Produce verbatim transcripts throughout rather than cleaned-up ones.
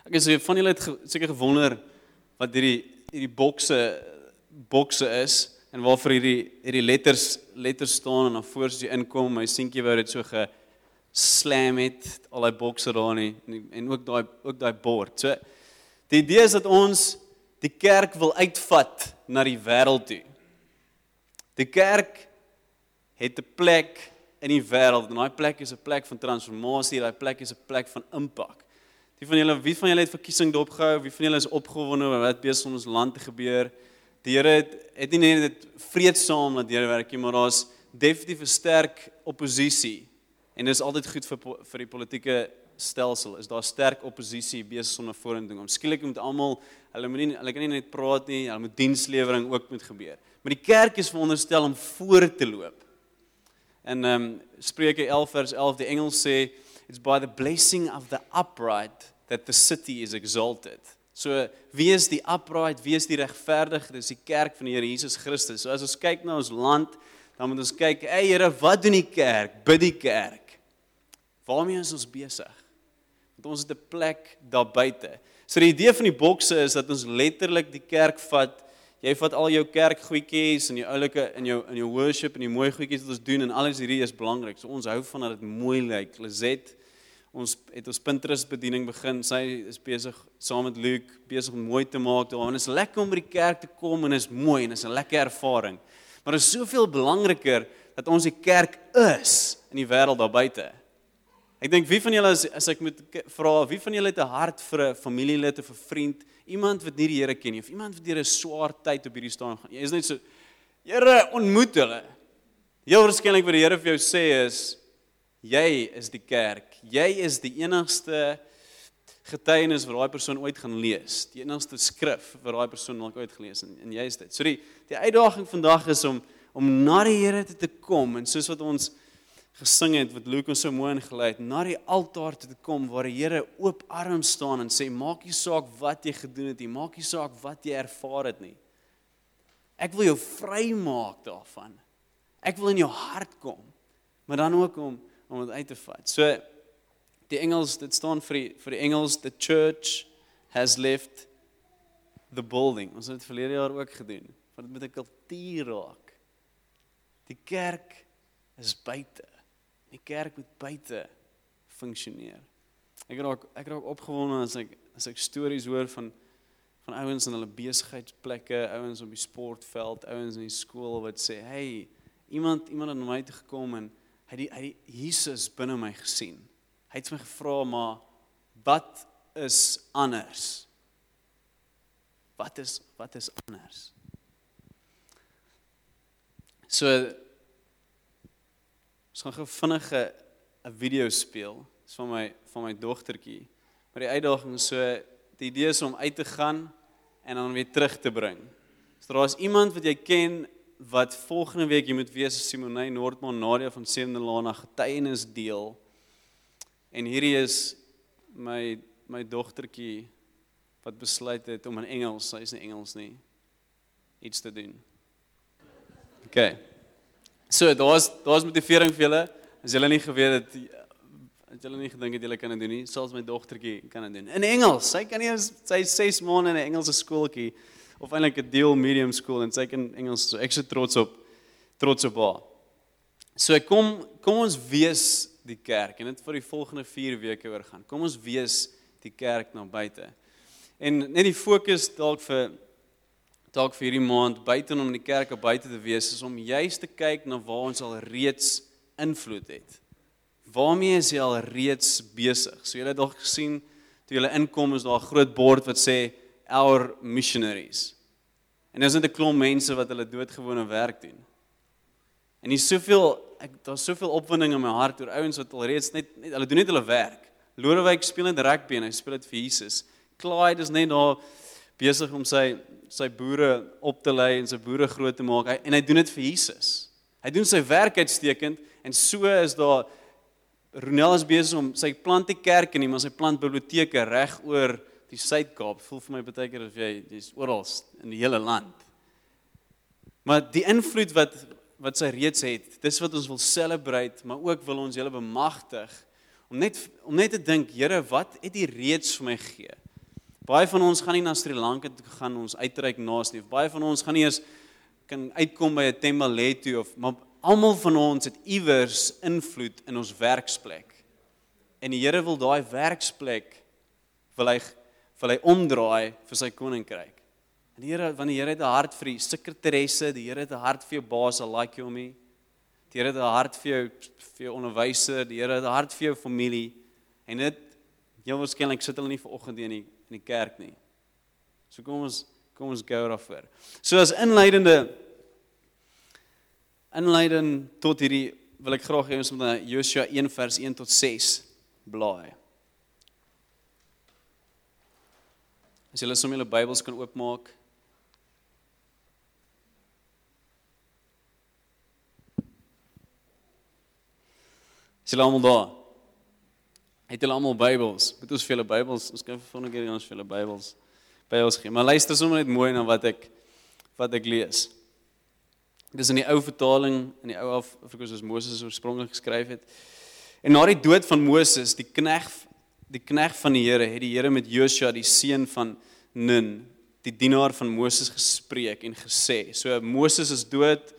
Ek is van julle het ge, seker gewonder wat hierdie hierdie bokse bokse is en waarvoor hierdie hierdie letters letters staan en dan voor as jy inkom, my seentjie wou dit so geslam het, al daai bokse daar nie en, en ook daai ook daai bord. So die idee is dat ons die kerk wil uitvat na die wêreld toe. Die kerk het 'n plek in die wêreld en daai plek is 'n plek van transformasie, daai plek is 'n plek van impak. Die van julle, wie van julle het verkiesing dopgehou? Wie van julle is opgewonde oor wat besig om ons land te gebeur? Die Here het, het nie net dit vreedsaam laat deurwerk nie, maar daar's definitief 'n sterk oppositie. En dit is altyd goed vir vir die politieke stelsel. Is daar sterk oppositie besig om na vorentoe kom. Skielik moet almal, hulle moet nie hulle kan nie net praat nie, hulle moet dienslewering ook moet gebeur. Maar die kerk is veronderstel om voor te loop. En ehm um, Spreuke elf vers elf, die Engels sê, it's by the blessing of the upright that the city is exalted. So, wie is die upright, wie is die regverdige? Dis die kerk van die Here Jesus Christus. So as ons kyk na ons land, dan moet ons kyk, hey Here, wat doen die kerk? Bid die kerk. Waarmee is ons besig? Want ons het 'n plek daar buite. So die idee van die bokse is dat ons letterlik die kerk vat. Jy vat al jou kerkgoedjies en jou oulike in jou in jou worship en die mooi goedjies wat ons doen en alles hierdie is belangrik. So ons hou van dat dit mooi lyk. Lizet, ons het ons Pinterest bediening begin. Sy is besig saam met Luke besig om mooi te maak daar. En dit is lekker om by die kerk te kom en dit is mooi en dit is 'n lekker ervaring. Maar dit is soveel belangriker dat ons die kerk is in die wêreld daar buite. Ek dink wie van julle as, as ek moet vra, wie van julle het 'n hart vir 'n familielid of 'n vriend, iemand wat nie die Here ken nie of iemand wat deur 'n swaar tyd op hierdie staan gaan. Jy is net so, Here, ontmoet hulle. Heel waarskynlik wat die Here vir jou sê is, jy is die kerk. Jy is die enigste getuienis wat daai persoon ooit gaan lees. Die enigste skrif wat daai persoon dalk ooit gelees en, en jy is dit. So die die uitdaging vandag is om om na die Here te, te kom en soos wat ons gesing het, wat Luke ons so mooi ingelei het, na die altaar te kom waar die Here oop arms staan en sê, maak nie saak wat jy gedoen het nie, maak nie saak wat jy ervaar het nie. Ek wil jou vry maak daarvan. Ek wil in jou hart kom, maar dan ook om om dit uit te vat. So die Engels, dit staan vir die, vir die Engels, the church has left the building. Ons het dit verlede jaar ook gedoen, want dit moet 'n kultuur raak. Die kerk is buite. Die kerk moet buite funksioneer. Ek raak ek raak opgewonde as ek as ek stories hoor van van ouens in hulle besigheidsplekke, ouens op die sportveld, ouens in die skool wat sê, hey, iemand iemand het na my toe gekom en hy die, hy die Jesus binne my gesien. Hy het my gevra, maar wat is anders? Wat is wat is anders? So ons gaan gou vinnig 'n video speel. Dis van my van my dogtertjie. Maar die uitdaging is so, die idee is om uit te gaan en dan weer terug te bring. So daar is iemand wat jy ken wat volgende week jy moet wees, Simonay Noordman, Nadia van Sewende Lana getuienis deel. En hierdie is my my dogtertjie wat besluit het om in Engels, sy is nie Engels nie, iets te doen. Okay. So, daar's daar's motivering vir julle. As julle nie geweet het, as julle nie gedink het julle kan dit doen nie, selfs my dogtertjie kan dit doen. In Engels, sy kan nie eens, sy is ses maande in 'n Engelse skooltjie of eintlik 'n deel medium school en sy kan Engels, so ek is so trots op trots op haar. So kom kom ons wees die kerk en dit vir die volgende vier weke oor gaan. Kom ons wees die kerk na buite. En net die fokus dalk vir dalk vir hierdie maand buite om die kerk op buite te wees is om juist te kyk na waar ons al reeds invloed het. Waarmee is jy al reeds besig? So julle het dalk gesien toe julle inkom is daar 'n groot bord wat sê our missionaries. En daar is net 'n klomp mense wat hulle doodgewone werk doen. En hier soveel ek daar's soveel opwinding in my hart oor ouens wat al reeds net, net hulle doen net hulle werk. Lodewyk speel net rugby en hy speel dit vir Jesus. Clyde is net daar besig om sy sy boere op te lei en sy boere groot te maak hy, en hy doen dit vir Jesus. Hy doen sy werk uitstekend en so is daar Ronel is besig om sy plant die kerke nie, maar sy plant biblioteke reg oor die Suid-Kaap. Voel vir my baie keer of jy jy's oral in die hele land. Maar die invloed wat wat sy reeds het, dis wat ons wil celebrate, maar ook wil ons julle bemagtig om net om net te dink, Here, wat het U reeds vir my gegee? Baie van ons gaan nie na Sri Lanka toe gaan ons uitreik naas nie. Of baie van ons gaan nie eens kan uitkom by 'n Tembaletu of maar almal van ons het iewers invloed in ons werksplek. En die Here wil daai werksplek wil hy wil hy omdraai vir sy koninkryk. En die Here, want die Here het 'n hart vir die sekretaresse, die Here het 'n hart vir jou baas, I like you me. Die Here het 'n hart vir jou vir jou onderwyser, die Here het 'n hart vir jou familie. En dit heel waarskynlik sit hulle nie vanoggend in die in die kerk nie. So kom ons kom ons gou daarvoor. So as inleidende inleiding tot hierdie wil ek graag hê ons moet na Josua een vers een tot ses blaai. As julle sommer julle Bybels kan oopmaak. Is julle almal daar? Het julle almal Bybels? Moet ons vir julle Bybels, ons kan volgende keer ons vir julle Bybels by ons gee. Maar luister sommer net mooi na wat ek wat ek lees. Dis in die ou vertaling, in die ou Afrikaans soos Moses oorspronklik geskryf het. En na die dood van Moses, die knegt die knegt van die Here, het die Here met Josua, die seun van Nun, die dienaar van Moses gespreek en gesê. So Moses is dood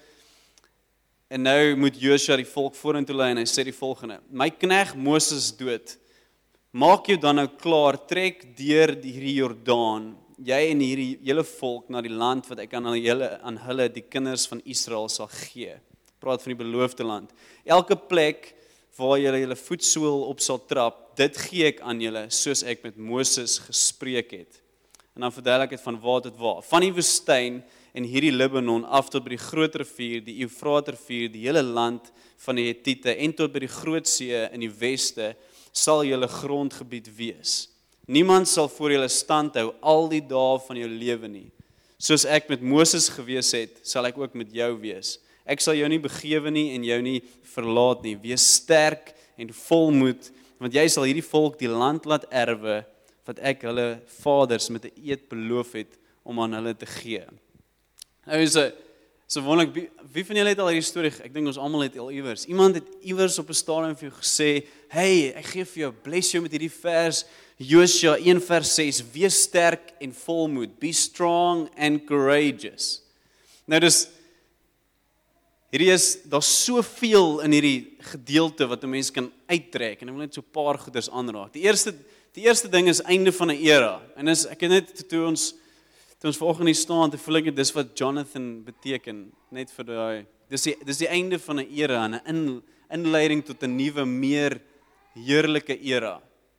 en nou moet Josua die volk vorentoe lei en hy sê die volgende: My knegt Moses is dood. Maak jou dan nou klaar, trek deur hierdie Jordaan, jy en hierdie hele volk na die land wat ek aan hulle aan hulle die kinders van Israel sal gee. Praat van die beloofde land. Elke plek waar julle julle voetsool op sal trap, dit gee ek aan julle soos ek met Moses gespreek het. En dan verduidelik ek dit van waar tot waar. Van die woestyn en hierdie Libanon af tot by die groot rivier, die Eufraat rivier, die hele land van die Hetiete en tot by die groot see in die weste sal julle grondgebied wees. Niemand sal voor julle stand hou al die dae van jou lewe nie. Soos ek met Moses gewees het, sal ek ook met jou wees. Ek sal jou nie begewe nie en jou nie verlaat nie. Wees sterk en volmoed, want jy sal hierdie volk die land laat erwe wat ek hulle vaders met 'n eed beloof het om aan hulle te gee. Nou is 'n so wonderlik, wie, wie van julle het al hierdie storie, ek dink ons almal het al iewers. Iemand het iewers op 'n stadium vir jou gesê, hey, ek gee vir jou, bless jou met hierdie vers, Josua een vers ses, wees sterk en volmoed, be strong and courageous. Nou dis, hierdie is, daar's soveel in hierdie gedeelte wat 'n mens kan uittrek, en ek wil net so 'n paar goeders aanraak. Die eerste, die eerste ding is einde van 'n era, en is, ek het net, toe ons, toe ons vanoggend hier staan, toe voel ek, dis wat Jonathan beteken, net vir die, dis die, dis die einde van 'n era, en 'n in, inleiding tot 'n nuwe, meer heerlike era.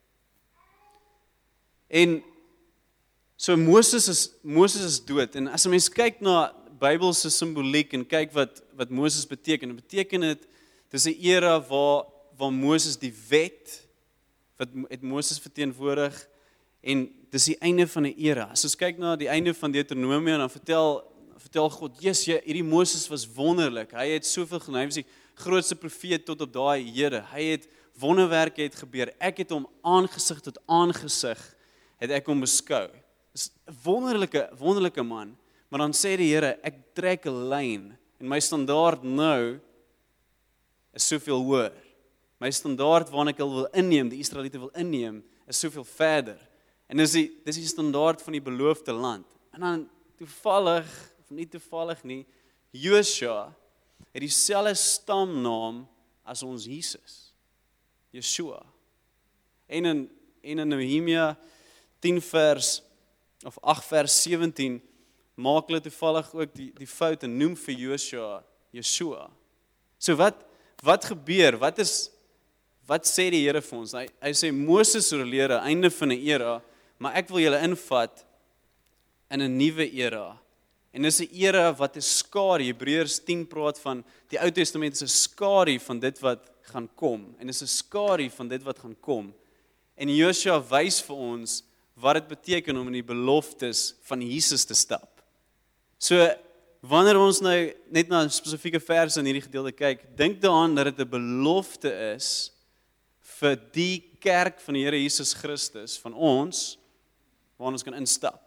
En so Moses is Moses is dood, en as 'n mens kyk na Bybelse simboliek en kyk wat wat Moses beteken, dit beteken dit dis 'n era waar waar Moses die wet wat het Moses verteenwoordig, en dis die einde van 'n era. As ons kyk na die einde van Deuteronomium, dan vertel vertel God, "Jesus, hierdie Moses was wonderlik. Hy het soveel gedoen. Hy was die grootste profeet tot op daai hede. Hy het wonderwerke het gebeur. Ek het hom aangesig tot aangesig het ek hom beskou." Dis 'n wonderlike wonderlike man. Maar dan sê die Here, ek trek 'n lyn en my standaard nou is soveel hoër. My standaard waarna ek wil inneem, die Israeliete wil inneem, is soveel verder. En dis die dis die standaard van die beloofde land. En dan toevallig, of nie toevallig nie, Josua het dieselfde stamnaam as ons Jesus. Yeshua. En in en in Nehemia tien vers of agt vers sewentien maak hulle toevallig ook die die fout en noem vir Josua Yeshua. So wat wat gebeur? Wat is wat sê die Here vir ons? Hy hy sê Moses oorlede, einde van 'n era, maar ek wil julle invat in 'n nuwe era. En dis 'n era wat 'n skadu, Hebreërs tien praat van die Ou Testament is 'n skadu van dit wat gaan kom. En dis 'n skadu van dit wat gaan kom. En Josua wys vir ons wat dit beteken om in die beloftes van Jesus te stap. So, wanneer ons nou net na 'n spesifieke vers in hierdie gedeelte kyk, dink daaraan dat dit 'n belofte is vir die kerk van die Here Jesus Christus, van ons, waar ons kan instap.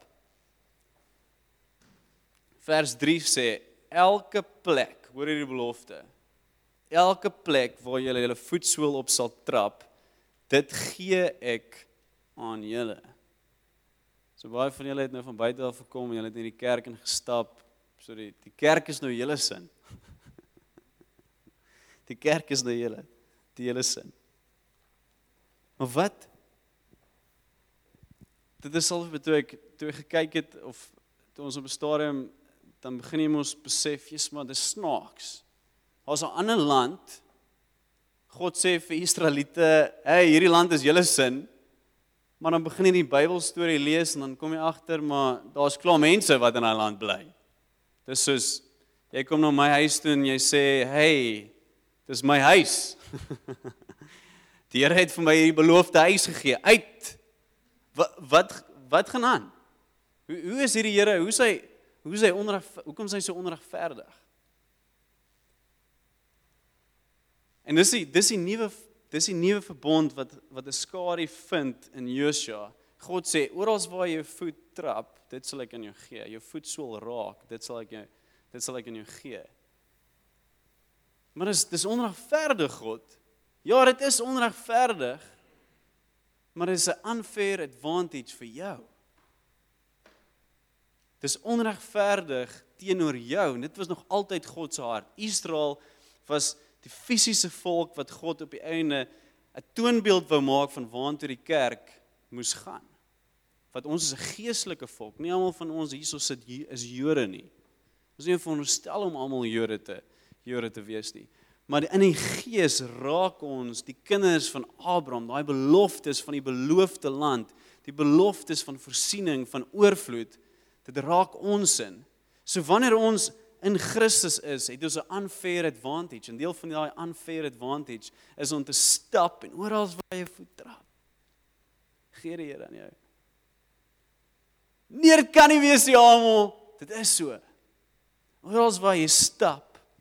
Vers drie sê, elke plek, hoor hierdie belofte, elke plek waar julle julle voetsool op sal trap, dit gee ek aan julle. So baie van julle het nou van buite af gekom en julle het in die kerk ingestap. So die, die kerk is nou julle sin. Die kerk is nou julle, die julle sin. Maar wat? Dit is al toe ek, toe ek gekyk het, of toe ons op 'n stadium, dan begin jy ons besef, jy's maar, dis snaaks. As 'n ander land, God sê vir Israeliete, hey, hierdie land is julle sin, maar dan begin jy die Bybelstorie lees, en dan kom jy agter, maar daar's klaar mense wat in daai land bly. Dis soos, jy kom na my huis toe en jy sê, hey, dis my huis. Die Here het vir my hierdie beloofde huis gegee, uit. Wat, wat, wat gaan aan? Hoe, hoe is hierdie Here, hoe is hy, hoe is hy onreg, hoekom is hy so onregverdig? En dis die, dis die nuwe, dis die nuwe verbond wat, wat 'n skadu vind in Josua. God sê, oral waar jy jou voet trap, dit sal ek aan jou gee. Jou voetsool raak, dit sal ek jou, dit sal ek aan jou gee. Maar dis, dis onregverdig, God. Ja, dit is onregverdig, maar dit is 'n unfair advantage vir jou. Dis onregverdig teenoor jou, en dit was nog altyd God se hart. Israel was die fisiese volk wat God op die einde 'n toonbeeld wou maak van waartoe die kerk moes gaan. Want ons is 'n geestelike volk, nie almal van ons hierso sit is Jode nie. Ons is nie veronderstel om almal Jode te, Jode te wees nie. Maar in die gees raak ons die kinders van Abraham, daai beloftes van die beloofde land, die beloftes van voorsiening, van oorvloed, dit raak ons in. So wanneer ons in Christus is, het ons 'n unfair advantage. En deel van daai unfair advantage is om te stap en oral waar jy voet trap. Gee die Here aan jou. Nee, dit kan nie wees nie, almal. Dit is so. Oral waar jy stap.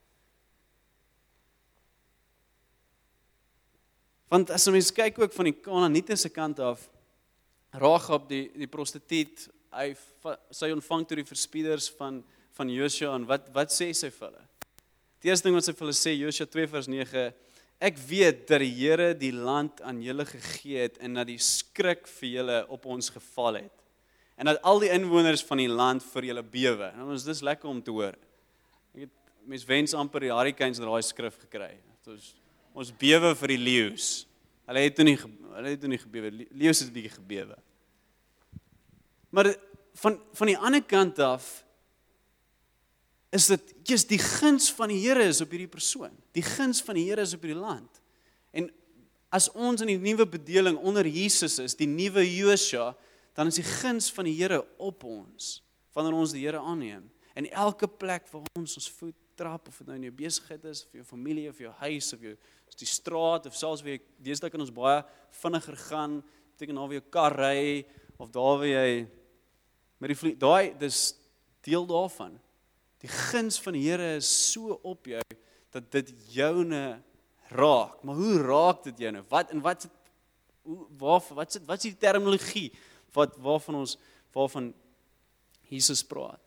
Want as 'n mens kyk ook van die Kanaaniete se kant af, Rahab die die prostituut, hy sy ontvang toe die verspieders van van Josua, en wat wat sê sy vir hulle? Die eerste ding wat sy vir hulle sê, Josua twee vers nege, ek weet dat die Here die land aan julle gegee het en dat die skrik vir julle op ons geval het. En dat al die inwoners van die land vir julle bewe. En ons dis lekker om te hoor. Ek het mens wens amper die Hurricanes daai skrif gekry. Ons ons bewe vir die leeu's. Hulle het toe nie hulle het toe nie gebewe. Leeu's het 'n bietjie gebewe. Maar van van die ander kant af is dit, just die guns van die Here is op hierdie persoon. Die guns van die Here is op hierdie land. En as ons in die nuwe bedeling onder Jesus is, die nuwe Josua, dan is die guns van die Here op ons, wanneer ons die Here aanneem. En elke plek waar ons ons voet trap, of dit nou in jou besigheid is, of jou familie, of jou huis, of jou die straat, of selfs weer, deesdae kan ons baie vinniger gaan, beteken daar waar jou kar ry, of daar waar jy, met die vlieg, daai, dis deel daarvan. Die guns van die Here is so op jou, dat dit joune raak. Maar hoe raak dit joune? Wat, en wat is dit, hoe, waar, wat is dit, wat is die terminologie, wat, waarvan ons, waarvan Jesus praat?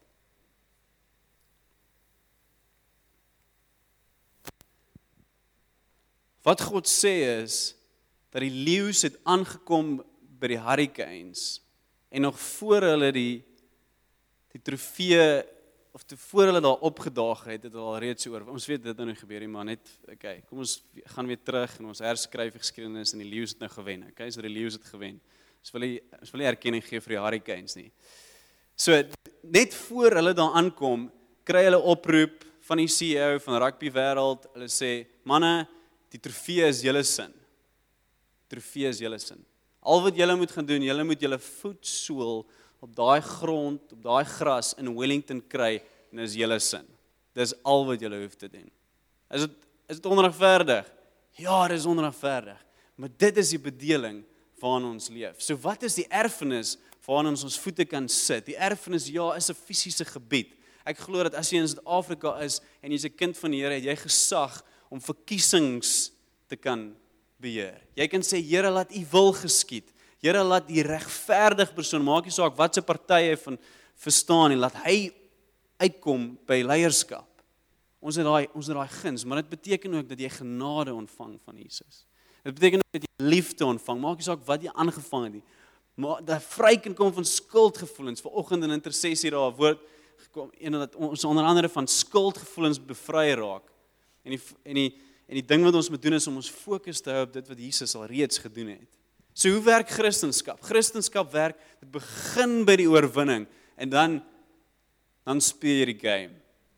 Wat God sê is, dat die leeu's het aangekom by die Hurricanes, en nog voor hulle die, die trofee, of voor hulle daar opgedaag het, het al reeds oor, ons weet dit nou nie gebeur nie, maar net, okay, kom ons gaan weer terug, en ons herskryf die geskiedenis, en die leeu's het nou gewen, okay, so die leeu's het gewen, ons wil nie, ons wil nie erkenning gee vir die Hurricanes nie. So, net voor hulle daar aankom, kry hulle oproep van die C E O van rugby wêreld, hulle sê, manne, die trofee is julle sin, trofee is julle sin. Al wat julle moet gaan doen, julle moet julle voetsool op daai grond, op daai gras in Wellington kry, en is julle sin. Dis al wat julle hoef te doen. Is dit, is dit onregverdig? Ja, dit is onregverdig. Maar dit is die bedeling waarin ons leef. So wat is die erfenis waarin ons ons voete kan sit? Die erfenis, ja, is 'n fisiese gebied. Ek glo dat as jy in Suid-Afrika is, en jy's 'n kind van die Here, het jy gesag om verkiesings te kan beheer. Jy kan sê, Here, laat U wil geskied. Here, laat die regverdige persoon, maak nie saak wat se party hy van verstaan, en laat hy uitkom by leierskap. Ons het daai, ons het daai guns, maar dit beteken ook dat jy genade ontvang van Jesus. Dit beteken ook dat jy liefde ontvang, maak nie saak wat jy aangevang het nie. maar dat vry kan kom van skuldgevoelens. Vanoggend in intersessie daar 'n woord gekom, en dat ons onder andere van skuldgevoelens bevry raak. En die en die en die ding wat ons moet doen is om ons fokus te hou op dit wat Jesus al reeds gedoen het. So hoe werk Christendom? Christendom werk, dit begin by die oorwinning en dan dan speel jy die game.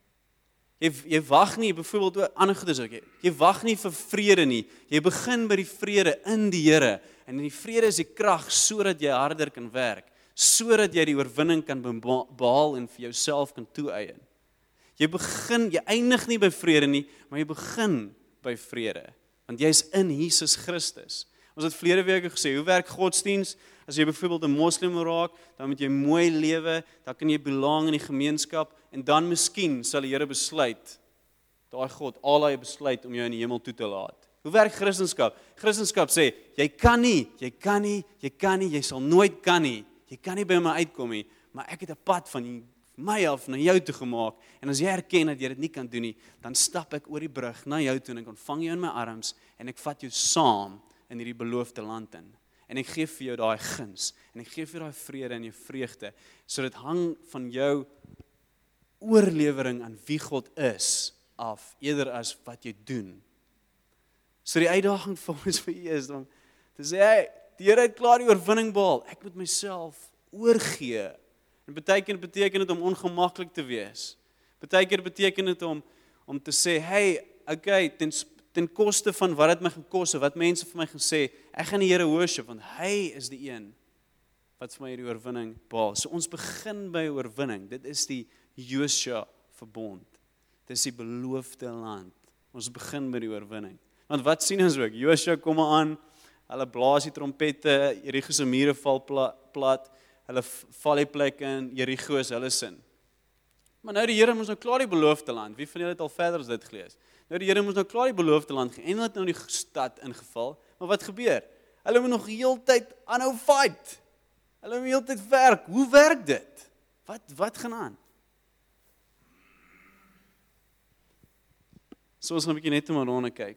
Jy jy wag nie byvoorbeeld oor ander goedes ook. Jy, jy wag nie vir vrede nie. Jy begin by die vrede in die Here en in die vrede is die krag sodat jy harder kan werk, sodat jy die oorwinning kan behaal en vir jouself kan toeëien. Jy begin, jy eindig nie by vrede nie, maar jy begin by vrede, want jy is in Jesus Christus. Ons het verlede week gesê, hoe werk godsdiens? As jy byvoorbeeld 'n moslim raak, dan moet jy mooi lewe, dan kan jy belang in die gemeenskap, en dan miskien sal die Here besluit, daai God, al hy besluit om jou in die hemel toe te laat. Hoe werk Christendom? Christendom sê, jy kan nie, jy kan nie, jy kan nie, jy sal nooit kan nie, jy kan nie by my uitkom nie, maar ek het 'n pad van my af na jou toe gemaak, en as jy erken dat jy dit nie kan doen nie, dan stap ek oor die brug na jou toe, en ek ontvang jou in my arms, en ek vat jou saam in hierdie beloofde land in. En ek gee vir jou daai guns, en ek gee vir jou daai vrede en jou vreugde, so dit hang van jou oorlewering aan wie God is, af, eerder as wat jy doen. So die uitdaging vir ons vir u is, om te sê, hey, die Here het klaar die oorwinning behaal, ek moet myself oorgee. En baie keer beteken dit om ongemaklik te wees. Baie keer beteken dit om, om te sê, hey, okay, ten, ten koste van wat het my gaan kos, wat mense vir my gaan sê, ek gaan die Here worship, want hy is die een wat vir my die oorwinning behaal. So ons begin by oorwinning, dit is die Josua verbond, dit is die beloofde land, ons begin by die oorwinning. Want wat sien ons ook, Josua kom aan, hulle blaas die trompette, Jericho se mure val plat, hulle val die plek in, Jericho is hulle sin. Maar nou die Here moes nou klaar die beloofde land, wie van julle het al verder as dit gelees? Nou die Here moes nou klaar die beloofde land gee, en hulle het nou die stad ingeval, maar wat gebeur? Hulle moet nog die hele tyd aanhou fight, hulle moet die hele tyd werk, hoe werk dit? Wat, wat gaan aan? So ons gaan 'n bietjie net om rondte kyk.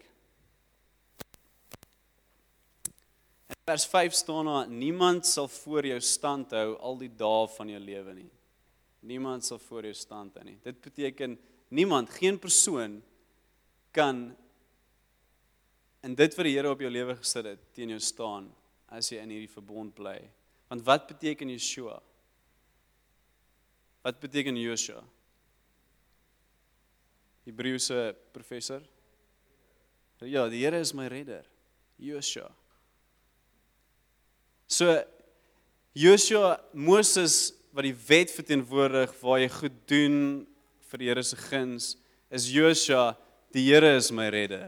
In vers vyf staan daar, niemand sal voor jou stand hou al die dae van jou lewe nie. Niemand sal voor jou stand hou nie. Dit beteken, niemand, geen persoon kan in dit wat die Here op jou lewe gesit het, teen jou staan, as jy in hierdie verbond bly. Want wat beteken Yeshua? Wat beteken Joshua? Hebreëse professor? Ja, die Here is my redder. Joshua. So, Joshua, Moses, wat die wet verteenwoordig, waar jy goed doen vir die Here se guns, is Joshua, die Here is my redder.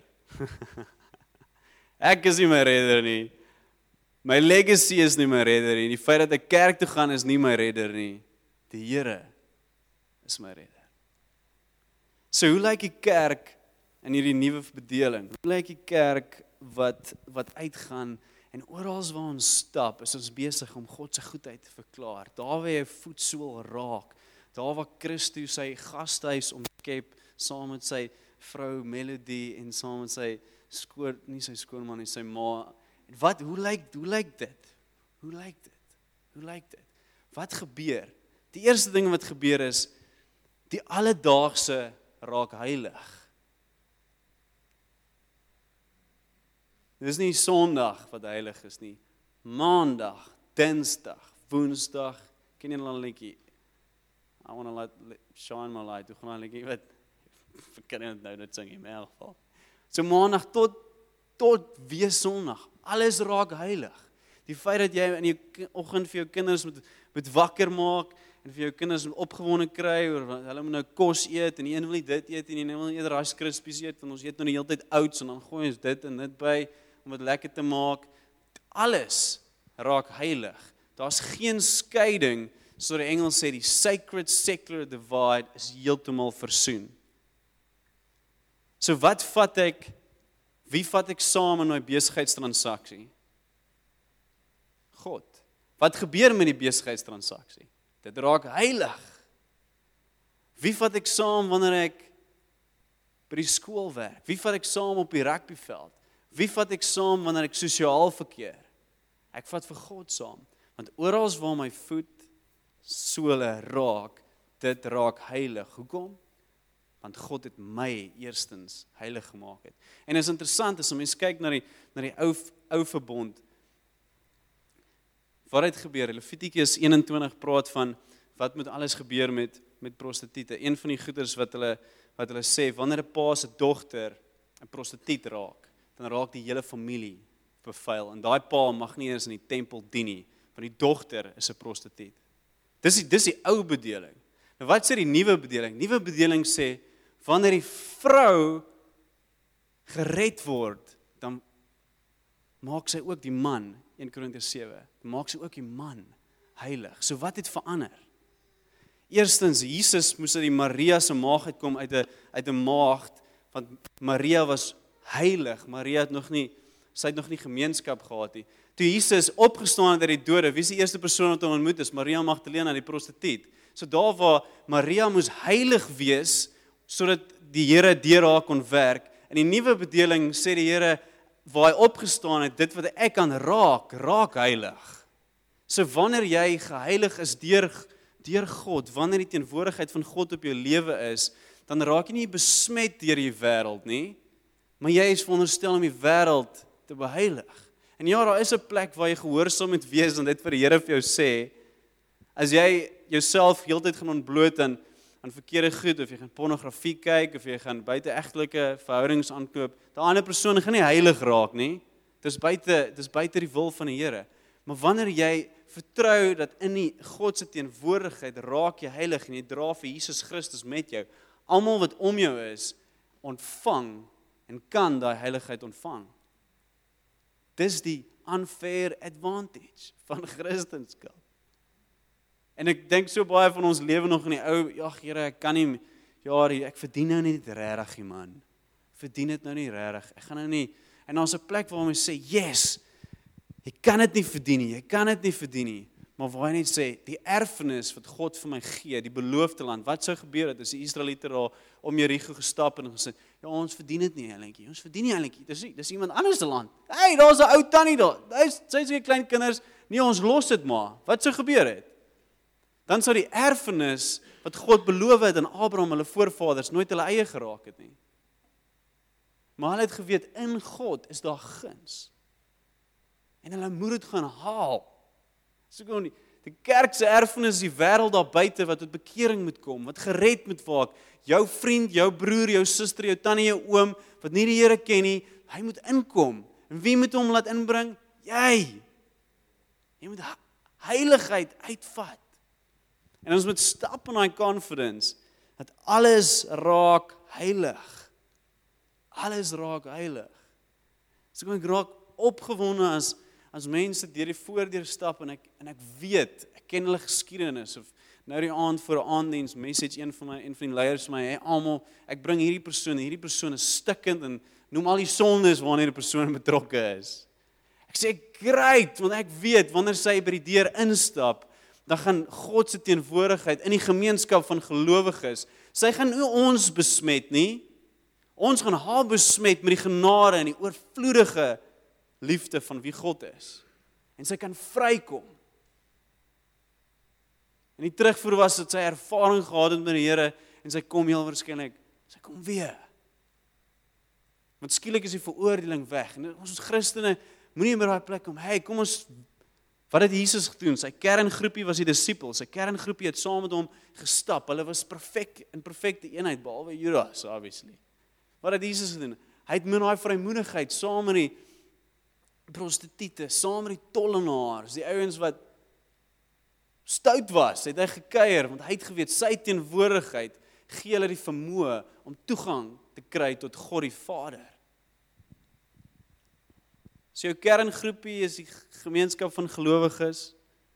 Ek is nie my redder nie. My legacy is nie my redder nie. Die feit dat ek kerk toe gaan is nie my redder nie. Die Here is my redder. So hoe lyk die kerk in hierdie nuwe bedeling? Hoe lyk die kerk wat wat uitgaan en oral waar ons stap, is ons besig om God se goedheid te verklaar. Daar waar jy voetsool raak, daar waar Christus sy gastehuis omskep saam met sy vrou Melody en saam met sy skoon, nie sy skoonman nie, sy ma. Wat hoe lyk hoe lyk dit? Hoe lyk dit? Hoe lyk dit? Wat gebeur? Die eerste ding wat gebeur is die alledaagse raak heilig. Dit is nie Sondag wat heilig is nie. Maandag, Dinsdag, Woensdag, ken jy al 'n liedjie? I want to let, let shine my light. Hoe gaan al 'n liedjie wat kan jy nou net sing in my geval. So maandag tot tot weer Sondag, alles raak heilig. Die feit dat jy in die oggend vir jou kinders moet moet wakker maak en vir jou kinders moet opgewonde kry oor hulle moet nou kos eet en die een wil nie dit eet en die een wil eerder Rice Krispies eet want ons eet nou die hele tyd oats en dan gooi ons dit en dit by om dit lekker te maak. Alles raak heilig. Daar's geen skeiding, so die Engels sê die sacred secular divide is heeltemal versoen. So wat vat ek, wie vat ek saam in my besigheidstransaksie? God. Wat gebeur met die besigheidstransaksie? Dit raak heilig. Wie vat ek saam wanneer ek by die skool werk? Wie vat ek saam op die rugbyveld? Wie vat ek saam wanneer ek sosiaal verkeer? Ek vat vir God saam. Want oral waar my voet sole raak, dit raak heilig. Hoekom? Want God het my eerstens heilig gemaak het. En is interessant as 'n mens kyk na die na die ou ou verbond. Wat het gebeur? Levitikus eenentwintig praat van wat moet alles gebeur met met prostituie. Een van die goeders wat hulle wat hulle sê, wanneer 'n pa se dogter 'n prostituut raak, dan raak die hele familie bevuil. En daai pa mag nie eens in die tempel dien nie, want die dogter is 'n prostituut. Dis die, dis die ou bedeling. Nou wat sê die nuwe bedeling? Nuwe bedeling sê, wanneer die vrou gered word, dan maak sy ook die man, een Korintiërs sewe, dan maak sy ook die man heilig. So wat het verander? Eerstens, Jesus moes uit die Maria se maag uitkom, uit 'n uit 'n maagd, want Maria was heilig. Maria het nog nie, sy het nog nie gemeenskap gehad nie. Toe Jesus opgestaan het uit die dode, wie is die eerste persoon wat hom ontmoet is? Maria Magdalena, die prostituut. So daar waar Maria moes heilig wees, sodat die Here deur haar kon werk. In die nuwe bedeling sê die Here, waar hy opgestaan het, dit wat ek kan raak, raak heilig. So wanneer jy geheilig is deur deur God, wanneer die teenwoordigheid van God op jou lewe is, dan raak jy nie besmet deur die wêreld nie, maar jy is veronderstel om die wêreld te beheilig. En ja, daar is 'n plek waar jy gehoorsaam moet wees, en dit vir die Here vir jou sê, as jy jouself heeltyd gaan ontbloot aan, aan verkeerde goed, of jy gaan pornografie kyk, of jy gaan buite-egtelike verhoudings aankoop, die ander persoon gaan nie heilig raak nie, dis buite, dis buite die wil van die Here. Maar wanneer jy vertrou dat in die God se teenwoordigheid raak jy heilig, en jy dra vir Jesus Christus met jou, almal wat om jou is, ontvang, en kan daai heiligheid ontvang. Dis die unfair advantage van Christendom. En ek dink so baie van ons lewe nog in die ou, ja Here, ek kan nie, ja, ek verdien nou nie dit regtig, man. Verdien dit nou nie regtig. Ek gaan nou nie, en daar's 'n plek waar ons sê, yes, jy kan dit nie verdien nie, jy kan dit nie verdien nie. Maar waar hy net sê, die erfenis wat God vir my gee, die beloofde land, wat sou gebeur het as die Israeliete daar om Jerigo gestap en gesê, ja, ons verdien dit nie, Helentjie, ons verdien nie, Helentjie, dis, dis iemand anders se land. Hey, daar's 'n ou tannie daar, sy is weer klein kinders, nee, ons los dit maar. Wat sou gebeur het? Dan sou die erfenis wat God beloof het aan Abraham, hulle voorvaders, nooit hulle eie geraak het nie. Maar hulle het geweet, in God is daar guns. En hulle moet dit gaan haal. So kom nie, die kerk se erfenis is die wêreld daar buite wat tot bekering moet kom, wat gered moet word. Jou vriend, jou broer, jou suster, jou tannie, jou oom, wat nie die Here ken nie, hy moet inkom. En wie moet hom laat inbring? Jy. Jy moet heiligheid uitvat. En ons moet stap in daai confidence, dat alles raak heilig. Alles raak heilig. So kom ek raak opgewonde as as mense deur die voordeur stap, en ek en ek weet, ek ken hulle geskiedenis, of nou die aand voor 'n aanddiens message, een van my een van die leiers vir my, hey, almal, ek bring hierdie persoon, hierdie persoon is stikkend, en noem al die sondes waarna die persoon betrokke is. Ek sê, great, want ek weet, wanneer sy by die deur instap, dan gaan God se teenwoordigheid in die gemeenskap van gelowiges, sy gaan nie ons besmet nie, ons gaan haar besmet met die genade en die oorvloedige liefde van wie God is. En sy kan vrykom. En die terugvoer was dat sy ervaring gehad het met die Here, en sy kom heel waarskynlik, sy kom weer. Want skielik is die veroordeling weg. En ons Christene moenie meer daai plek kom, hey, kom ons, wat het Jesus gedoen? Sy kerngroepie was die disippels, sy kerngroepie het saam met hom gestap, hulle was perfek, in perfekte eenheid, behalwe Judas, obviously. Wat het Jesus gedoen? Hy het met daai vrymoedigheid, saam met die prostituie, saam met die tollenaars, die ouens wat stout was, het hy gekuier, want hy het geweet, sy teenwoordigheid gee hulle die vermoë om toegang te kry tot God die Vader. So jou kerngroepie is die gemeenskap van gelowiges,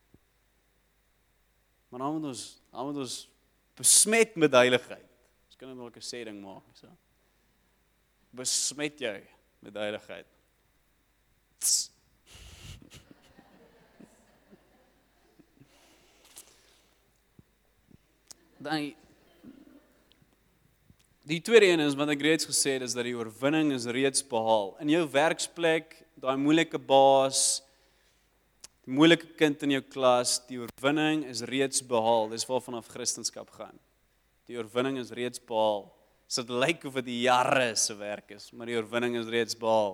maar dan moet ons, dan moet ons besmet met heiligheid. Ons kan net wel 'n sê ding maak, so. Besmet jou met heiligheid. Tss. Dan die tweede een is wat ek reeds gesê het, is dat die oorwinning is reeds behaal. In jou werksplek, daai moeilike baas, moeilike kind in jou klas, die oorwinning is reeds behaal. Dis waarvan af Christendom gaan. Die oorwinning is reeds behaal. So dit lyk of dit jare se werk is, maar die oorwinning is reeds behaal.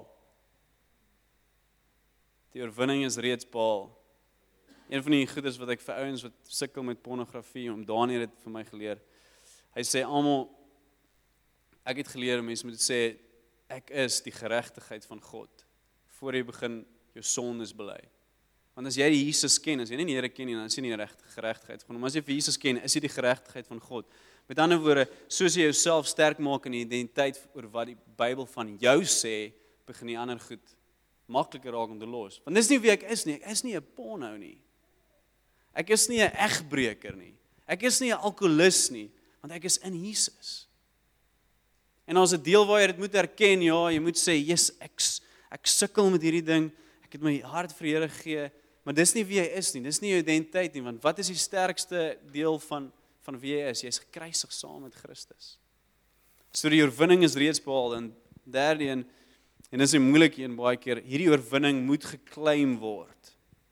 Die oorwinning is reeds behaal. Een van die goedes wat ek vir ouens wat sukkel met pornografie, om Daniel het vir my geleer. Hy sê almal, ek het geleer, mense moet sê, ek is die geregtigheid van God, voor jy begin jou sondes bely. Want as jy die Jesus ken, as jy nie die Here ken nie, dan is jy nie die geregtigheid van hom. As jy vir Jesus ken, is jy die geregtigheid van God. Met ander woorde, soos jy jouself sterk maak in die identiteit oor wat die Bybel van jou sê, begin die ander goed makliker raak om te los. Want dis nie wie ek is nie, ek is nie 'n porno nie. Ek is nie 'n egbreker nie. Ek is nie 'n alkoholist nie, want ek is in Jesus. En as 'n deel waar jy dit moet erken, ja, jy moet sê, "Jesus, ek ek sukkel met hierdie ding. Ek het my hart vir die Here gegee." Maar dis nie wie jy is nie, dis nie jou identiteit nie, want wat is die sterkste deel van van wie jy is? Jy is gekruisig saam met Christus. So die oorwinning is reeds behaal. En derde een, en dis 'n moeilike een baie keer, hierdie oorwinning moet geclaim word.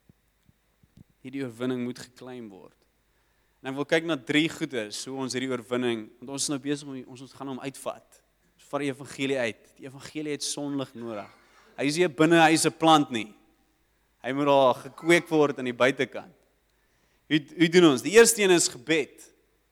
Hierdie oorwinning moet geclaim word. En ek wil kyk na drie goedes, hoe ons hierdie oorwinning, want ons is nou besig om ons, ons gaan hom uitvat. Ons vat die evangelie uit. Die evangelie het sonlig nodig. Hy is nie binne, hy is 'n plant nie. Hy moet daar gekweek word aan die buitekant. Hoe, hoe doen ons? Die eerste een is gebed.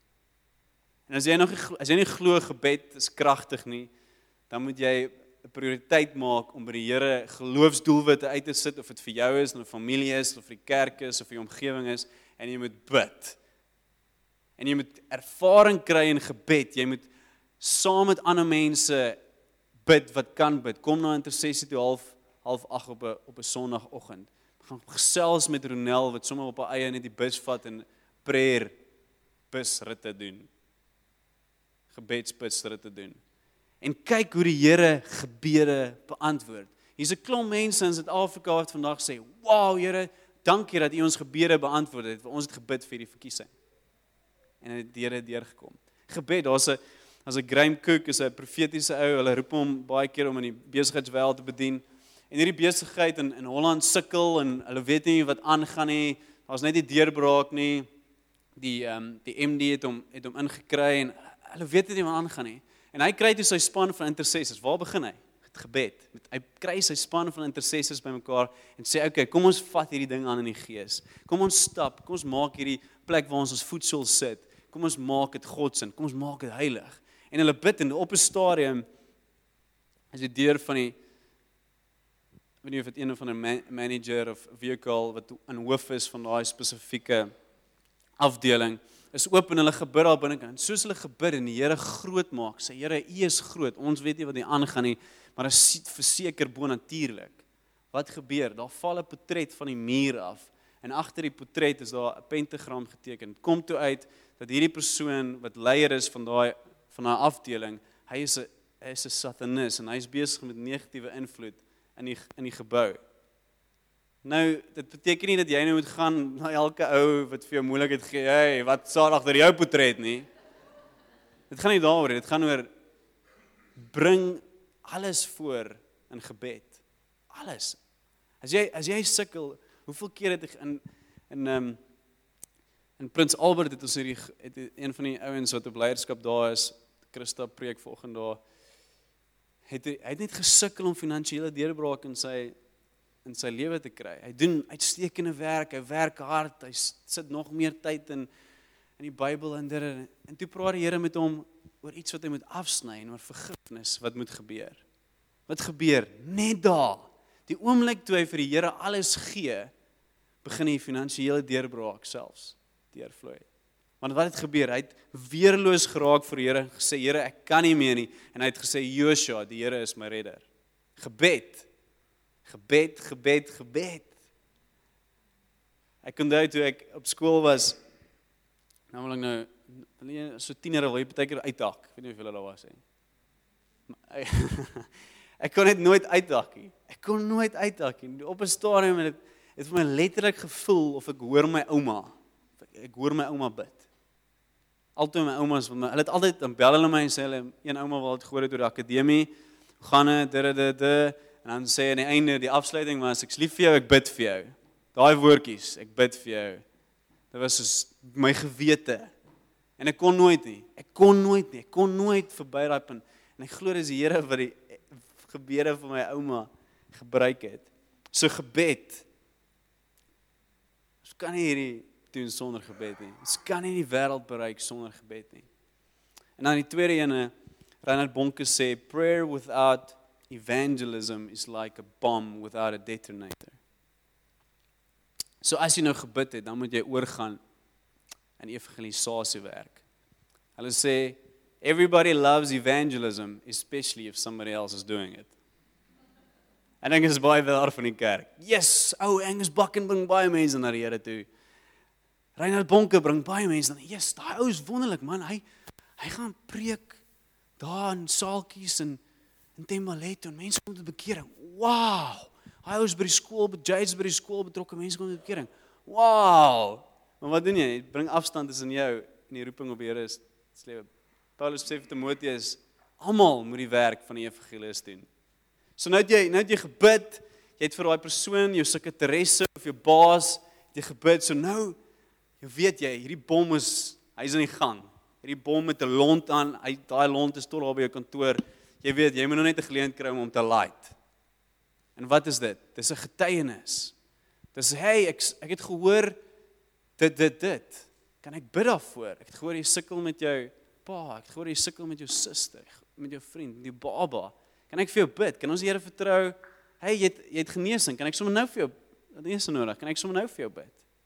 En as jy nog as jy nie glo gebed is kragtig nie, dan moet jy 'n prioriteit maak om by die Here geloofsdoelwitte uit te sit, of dit vir jou is, of 'n familie is, of vir die kerk is, of vir jou omgewing is, en jy moet bid. En jy moet ervaring kry in gebed. Jy moet saam met ander mense bid wat kan bid. Kom na intersessie toe half half ag op 'n op 'n Sondagoggend. Gaan gesels met Ronel wat sommer op haar eie net die bus vat en prayer busritte doen. Gebedsbusritte doen. En kyk hoe die Here gebede beantwoord. Hier's 'n klomp mense in Suid-Afrika wat vandag sê, "Wow, Here, dankie dat U ons gebede beantwoord het. Ons het gebid vir die verkiesing." En het die Here deurgekom. Gebed, daar's 'n as 'n Graham Cook is 'n profetiese ou, hulle roep hom baie keer om in die besigheidswêreld te bedien. En hierdie besigheid in in Holland sukkel en hulle weet nie wat aangaan nie. Daar's net nie deurbraak nie. Die ehm um, die M D het hom het hom ingekry en hulle weet nie wat aangaan nie. En hy kry toe sy span van intercessors. Waar begin hy? Met gebed. Met, hy kry sy span van intercessors bymekaar en sê, "Oké, okay, kom ons vat hierdie ding aan in die gees. Kom ons stap, kom ons maak hierdie plek waar ons ons voetsel sit. Kom ons maak dit godsin, kom ons maak dit heilig." En hulle bid en op 'n stadium is die deur van die ek weet nie of dit een van 'n man, manager of vehicle wat in hoof is van daai spesifieke afdeling is oop en hulle gebid daar binnekant. Soos hulle gebid en die Here groot maak, sê Here, U is groot. Ons weet nie wat hier aangaan nie, maar dit is verseker bonatuurlik. Wat gebeur? Daar val 'n portret van die muur af en agter die portret is daar 'n pentagram geteken. Dit kom toe uit dat hierdie persoon wat leier is van daai van daai afdeling, hy is 'n hy is 'n satanis en hy is besig met negatiewe invloed in die in die gebou. Nou, dit beteken nie dat jy nou moet gaan na elke ou wat vir jou moeilikheid gee, hey, wat staan agter jou portret nie. Dit gaan nie daaroor, dit gaan oor bring alles voor in gebed. Alles. As jy as jy sukkel, hoeveel keer het ek in in um, in Prins Albert het ons hierdie het een van die ouens wat op leierskap daar is, Christa preek volgende daar, het hy, hy het net gesukkel om finansiële deurbraak in sy in sy lewe te kry. Hy doen uitstekende werk, hy werk hard, hy sit nog meer tyd in in die Bybel en dit en toe praat die Here met hom oor iets wat hy moet afsny en oor vergifnis wat moet gebeur. Wat gebeur? Net daar. Die oomblik toe hy vir die Here alles gee, begin die finansiële deurbraak selfs deurvloei. Want wat het gebeur? Hy het weerloos geraak vir die Here en gesê, Here, ek kan nie meer nie. En hy het gesê, Joshua, die Here is my redder. Gebed. Gebed, gebed, gebed. Ek onthou toe ek op skool was, nou wil ek nou, so tiener wil jy partykeer uithak. Ek weet nie of julle daar was nie. Ek kon net nooit uithak nie. Ek kon nooit uithak nie. Op 'n stadium het dit het vir my letterlik gevoel of ek hoor my ouma. Ek, ek hoor my ouma bid. Altyd my oumas, hulle het altyd, dan bel hulle my en sê hulle, een ouma wat het gehoor het oor die akademie, gaan het, dit, dit, dit, en dan sê aan die einde, die afsluiting was, ek is lief vir jou, ek bid vir jou. daai woordjies, ek bid vir jou. Dit was soos my gewete. En ek kon nooit nie. Ek kon nooit nie. Ek kon nooit verby daai punt. En ek glo dis die Here wat die gebede van my ouma gebruik het. So gebed. Ons kan nie hierdie doen sonder gebed nie. Ons kan nie die wêreld bereik sonder gebed nie. En dan die tweede ene, Reinhard Bonke sê, prayer without evangelism is like a bomb without a detonator. So as jy nou gebid het, dan moet jy oorgaan in evangelisasie werk. Hulle sê, everybody loves evangelism, especially if somebody else is doing it. En ek is baie wel van die kerk. Yes, ou Angus Bakken bring baie mense na die Here toe. Reinhard Bonke bring baie mense dan. Yes, daai ou is wonderlik man. Hy hy gaan preek daar in saaltjies en in Tembalet en mense kom tot bekering. Wow! Hy was by die skool, by Jades by die skool betrokke, mense kom tot bekering. Wow! Maar wat doen jy? Bring afstand tussen jou en die roeping op die Here se lewe. Paulus sê vir Timoteus, almal moet die werk van die evangelis doen. So nou het jy nou het jy gebid, jy het vir daai persoon, jou sekretaresse of jou baas, jy gebid. So nou jy weet jy, hierdie bom is hy's in die gang. Hierdie bom met 'n lont aan, hy daai lont is tot daar by jou kantoor. Jy weet, jy moet nou net 'n geleentheid kry om hom te light. En wat is dit? Dis 'n getuienis. Dis hey, ek ek het gehoor dit dit dit. Kan ek bid daarvoor? Ek het gehoor jy sukkel met jou pa, ek het gehoor jy sukkel met jou suster, met jou vriend, met jou baba. Kan ek vir jou bid? Kan ons die Here vertrou? Hey, jy het jy het genesing. Kan ek sommer nou vir jou wat is er nodig? Kan ek sommer nou vir jou bid?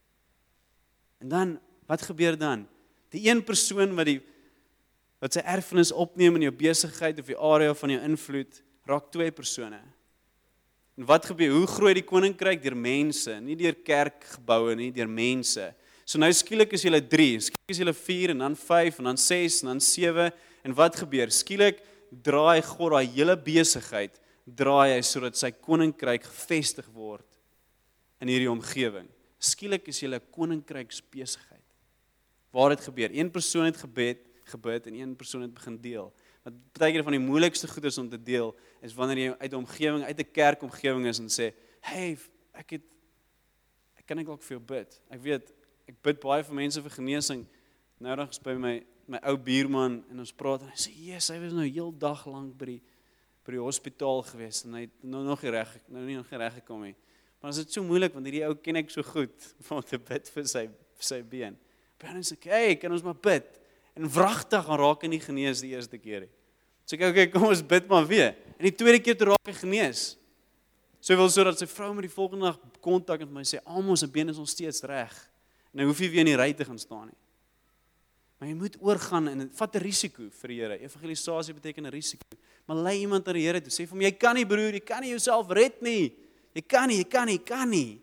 En dan wat gebeur dan? Die een persoon wat die wat sy erfenis opneem in jou besigheid of die area van jou invloed, raak twee persone. En wat gebeur? Hoe groei die koninkryk? Deur mense, nie deur kerkgeboue nie, deur mense. So nou skielik is julle drie, skielik is julle vier en dan vyf en dan ses en dan sewe en wat gebeur? Skielik draai God daai hele besigheid, draai hy sodat sy koninkryk gevestig word in hierdie omgewing. Skielik is julle koninkryksbesigheid. Waar het gebeur? Een persoon het gebed, gebid en een persoon het begin deel. Wat baie keer van die moeilikste goeders om te deel is wanneer jy uit 'n omgewing, uit 'n kerkomgewing is en sê, "Hey, ek het ek kan ek dalk vir jou bid." Ek weet, ek bid baie vir mense vir genesing. Noudag is by my my ou buurman en ons praat en hy sê, "Jesus, hy was nou heel dag lank by die by die hospitaal gewees en hy het nou nog nie reg, nou nie nog reg gekom nie." Maar is dit so moeilik want hierdie ou ken ek so goed om te bid vir sy vir sy been. En sê ek, "Hey, kan ons maar bid?" En wragtig gaan raak hy nie genees die eerste keer nie. So ek sê, "Okay, kom ons bid maar weer." En die tweede keer toe raak hy genees. So hy wil so dat sy vrou met die volgende dag kontak met my sê, "Almal se been is nog steeds reg." En hy hoef nie weer in die ry te gaan staan nie. Maar jy moet oorgaan en vat 'n risiko vir die Here. Evangelisasie beteken 'n risiko. Maar lei iemand na die Here toe, sê vir hom, "Jy kan nie broer, jy kan nie jouself red nie. Jy kan nie, jy kan nie, jy kan nie."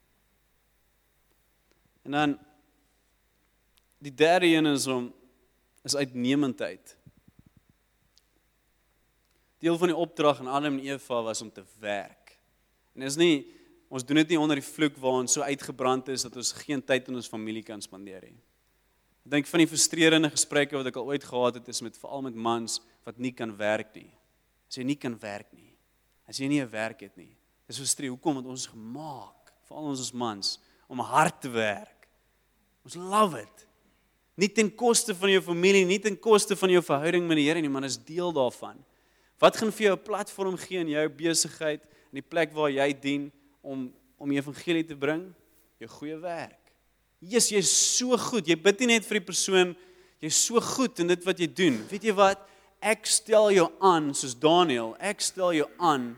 En dan die derde een is om is uitnemendheid. Deel van die opdrag aan Adam en Eva was om te werk. En dis nie ons doen dit nie onder die vloek waar ons so uitgebrand is dat ons geen tyd in ons familie kan spandeer nie. Ek dink van die frustrerende gesprekke wat ek al ooit gehad het is met veral met mans wat nie kan werk nie. As jy nie kan werk nie. As jy nie 'n werk het nie. Dis frustrerend. Hoekom? Want ons is gemaak, veral ons as mans, om hard te werk. Ons love it. Nie ten koste van jou familie, nie ten koste van jou verhouding met die Here nie, maar is deel daarvan. Wat gaan vir jou 'n platform gee in jou besigheid, in die plek waar jy dien om om die evangelie te bring? Jou goeie werk. Jesus, jy is so goed. Jy bid nie net vir die persoon, jy is so goed in dit wat jy doen. Weet jy wat? Ek stel jou aan soos Daniel, ek stel jou aan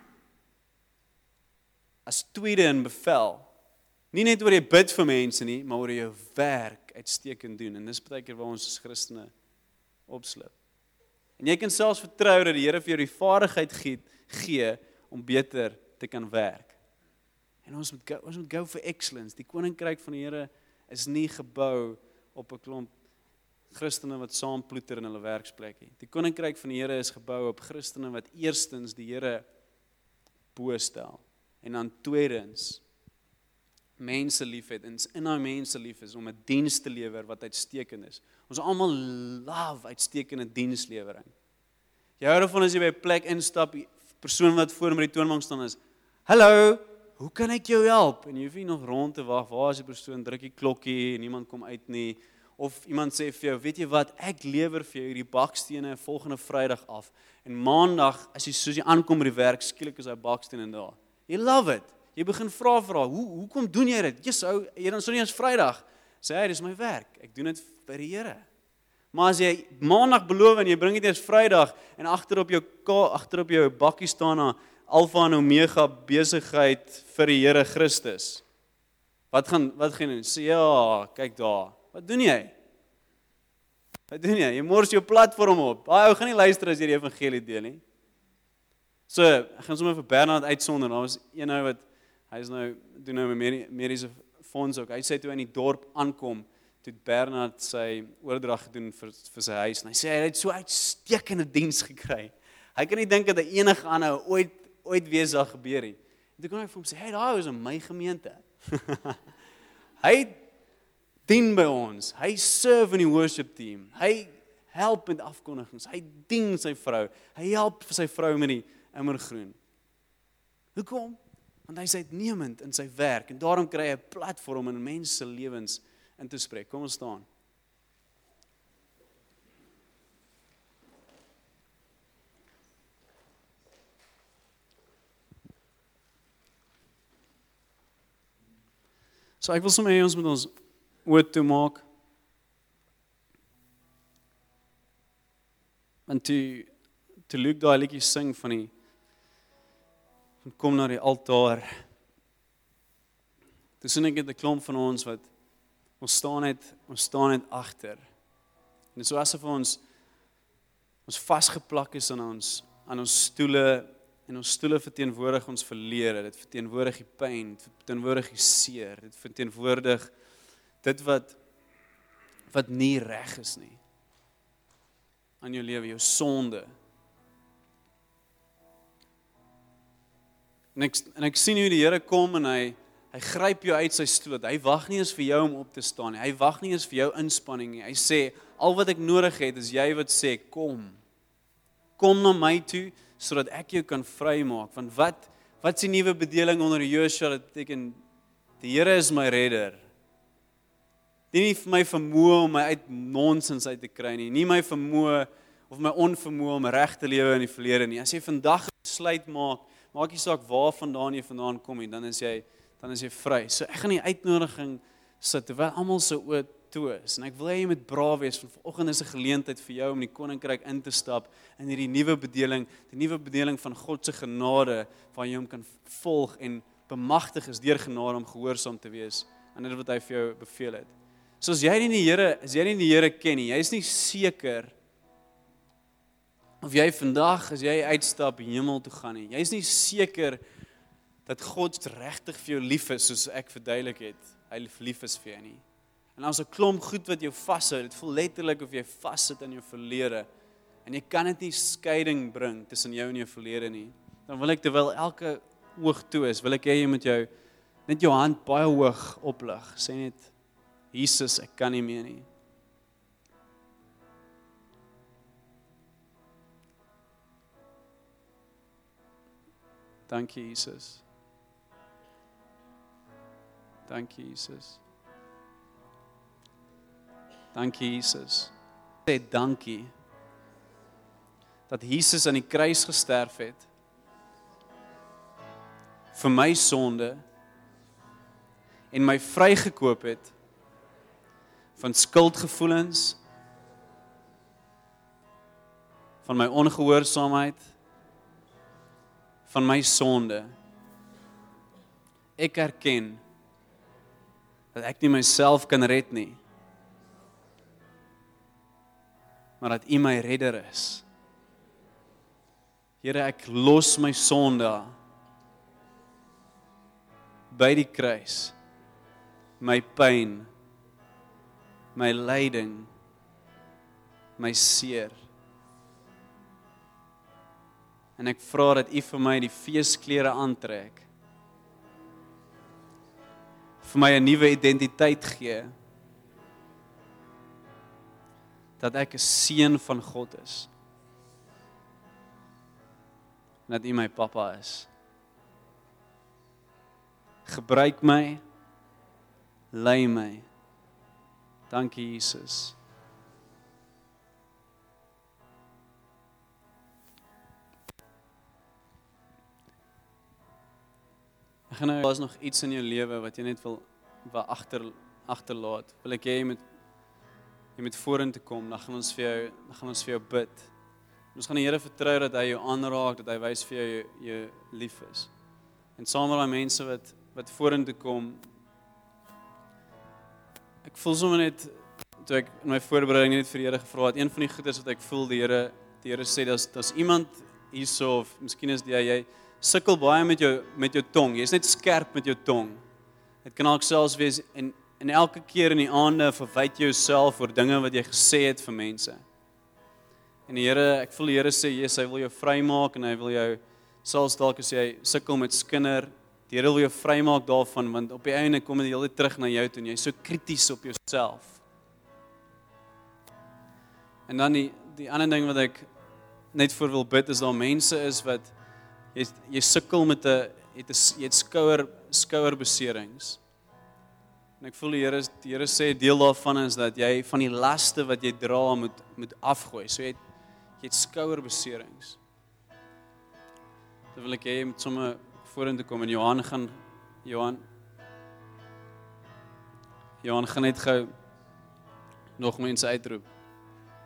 as tweede in bevel. Nie net oor jy bid vir mense nie, maar oor jou werk uitstekend doen. En dis baie keer waar ons as Christene opslip. En jy kan selfs vertrou dat die Here vir jou die vaardigheid gee, gee om beter te kan werk. En ons moet go, ons moet go for excellence. Die koninkryk van die Here is nie gebou op 'n klomp Christene wat saam ploeter in hulle werksplek nie. Die koninkryk van die Here is gebou op Christene wat eerstens die Here bo stel en dan tweedens mense liefhet en in daai mense lief is om 'n diens te lewer wat uitstekend is. Ons almal love uitstekende dienslewering. Jy hou daarvan as jy by 'n plek instap, persoon wat voor met die toonbank staan is, "Hallo, hoe kan ek jou help? En jy hoef nie nog rond te wag, waar is die persoon, druk die klokkie, niemand kom uit nie. Of iemand sê vir jou, weet jy wat, ek lewer vir jou hierdie bakstene volgende Vrydag af. En Maandag, as jy soos jy aankom by die werk, skielik is hy bakstene daar. You love it. Jy begin vra vra, hoe hoekom doen jy dit? Jesus, ou, jy dan so nie eens Vrydag. Sê hy, dis my werk. Ek doen dit by die Here. Maar as jy Maandag beloof en jy bring dit eers Vrydag en agter op jou agter op jou bakkie staan na Alfa en Omega besigheid vir die Here Christus. Wat gaan wat gaan jy sê? Ja, kyk daar. Wat doen jy? Wat doen jy? Jy mors jou platform op. Daai ou gaan nie luister as jy die evangelie deel nie. So, ek gaan sommer vir Bernard uitsonder. Daar was een ou wat hy is nou doen nou met mediese fonds ook. Hy sê toe in die dorp aankom, toe Bernard sy oordrag gedoen vir vir sy huis en hy sê hy het so uitstekende diens gekry. Hy kan nie dink dat hy enige ander ooit ooit weer sal gebeur nie. En toe kon ek vir hom sê, "Hey, daai is in my gemeente." Hy dien by ons. Hy serve in die worship team. Hy help met afkondigings. Hy dien sy vrou. Hy help vir sy vrou met die immergroen. Hoekom? Want hy is uitnemend in sy werk en daarom kry hy 'n platform in mense se lewens in te spreek. Kom ons staan. So ek wil sommer hê ons moet ons oë toe maak. Want toe toe Luke daai liedjie sing van die van kom na die altaar. Toe sien ek dit 'n klomp van ons wat ons staan net ons staan net agter. En dit is so asof ons ons vasgeplak is aan ons aan ons stoele en ons stoele verteenwoordig ons verlede, dit verteenwoordig die pyn, dit verteenwoordig die seer, dit verteenwoordig dit wat wat nie reg is nie aan jou lewe, jou sonde. En ek en ek sien hoe die Here kom en hy hy gryp jou uit sy stoel. Hy wag nie eens vir jou om op te staan nie. Hy wag nie eens vir jou inspanning nie. Hy sê al wat ek nodig het is jy wat sê kom. Kom na my toe sodat ek jou kan vrymaak. Want wat wat is die nuwe bedeling onder Joshua? Dit beteken die Here is my redder. Nie vir my vermoë om my uit nonsens uit te kry nie, nie my vermoë of my onvermoë om reg te lewe in die verlede nie. As jy vandag besluit maak, maak nie saak waar vandaan jy vandaan kom nie, dan is jy dan is jy vry. So ek gaan die uitnodiging sit terwyl almal se oë toe is. En ek wil hê jy moet braaf wees. Vanoggend is 'n geleentheid vir jou om die koninkryk in te stap in hierdie nuwe bedeling, die nuwe bedeling van God se genade waar jy hom kan volg en bemagtig is deur genade om gehoorsaam te wees aan dit wat hy vir jou beveel het. So as jy nie die Here, as jy nie die Here ken nie, jy is nie seker of jy vandag as jy uitstap hemel toe gaan nie. Jy is nie seker dat God regtig vir jou lief is soos ek verduidelik het. Hy lief is vir jou nie. En daar's 'n klomp goed wat jou vashou. Dit voel letterlik of jy vassit in jou verlede en jy kan dit nie skeiding bring tussen jou en jou verlede nie. Dan wil ek terwyl elke oog toe is, wil ek hê jy met jou net jou hand baie hoog oplig. Sê net Jesus, ek kan nie meer nie. Dankie Jesus. Dankie Jesus. Dankie Jesus. Sê dankie dat Jesus aan die kruis gesterf het vir my sonde en my vrygekoop het van skuldgevoelens, van my ongehoorsaamheid, van my sonde. Ek erken dat ek nie myself kan red nie, maar dat U my redder is. Here, ek los my sonde by die kruis, my pyn, my lyding, my seer. En ek vra dat U vir my die feesklere aantrek, vir my 'n nuwe identiteit gee, dat ek 'n seun van God is, en dat U my pappa is. Gebruik my, lei my. Dankie Jesus. Ek gaan nou, daar's nog iets in jou lewe wat jy net wil, wil agter, agterlaat. Wil ek jy met jy met vorentoe kom, dan gaan ons vir jou, dan gaan ons vir jou bid. Ons gaan die Here vertrou dat hy jou aanraak, dat hy wys vir jou jou lief is. En saam met daai mense wat wat vorentoe kom, ek voel sommer net toe ek in my voorbereiding net vir die Here gevra het, een van die goeders wat ek voel die Here die Here sê dat daar's iemand hierso of miskien is jy jy sukkel baie met jou met jou tong. Jy's net skerp met jou tong. Dit kan ook selfs wees en en elke keer in die aande verwyd jy jouself oor dinge wat jy gesê het vir mense. En die Here, ek voel die Here sê, yes, hy wil jou vrymaak en hy wil jou, selfs dalk as jy sukkel met skinder, die Here wil jou vrymaak daarvan, want op die einde kom dit heeltyd terug na jou toe en jy is so krities op jouself. En dan die, die ander ding wat ek net voor wil bid, is daar mense is wat, jy, jy sukkel met 'n, jy het, jy het skouer, skouerbeserings. En ek voel die Here, die Here sê, deel daarvan is dat jy van die laste wat jy dra, moet, moet afgooi. So jy het, jy het skouerbeserings. Dan wil ek hê, jy moet sommer vorentoe kom en Johan gaan, Johan, Johan gaan net gou nog mense uitroep.